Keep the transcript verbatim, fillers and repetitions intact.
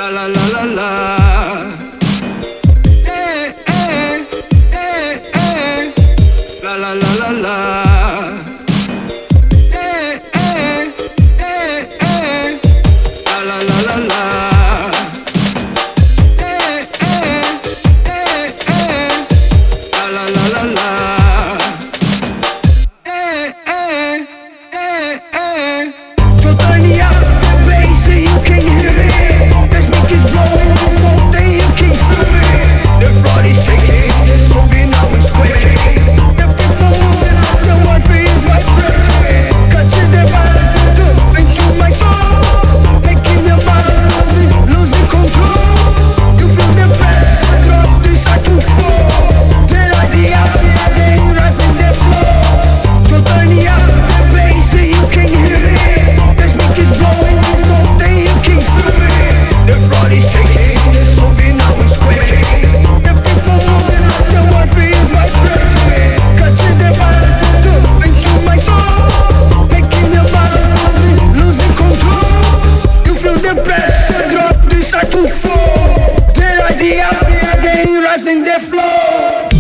La la la la la. Eh, eh, eh, eh. La la la la la. Eh, eh, eh, eh. La la la la la. Eh, eh, eh, eh. La la la la la. Eh, eh, eh, eh. So turn it up, bass, so you can hear it. The speakers blowing, the smoke that you can feel it. The floor is shaking, the soul now is quaking. The people moving up, the warfare is vibrating. Catching the vibes into my soul, making your body losing, losing control. You feel the pressure drop, they start to fall. They rising up, they rising the floor. So turn it up, bass, so you can hear it. The smoke is blowing, the smoke that you can feel it. The floor is shaking, the soul now is quaking. The people moving up, the warfare is vibrating. Catching the vibes into my soul, making your body losing, losing control. You feel the pressure drop, they start to fall. They rising up, they rising the floor.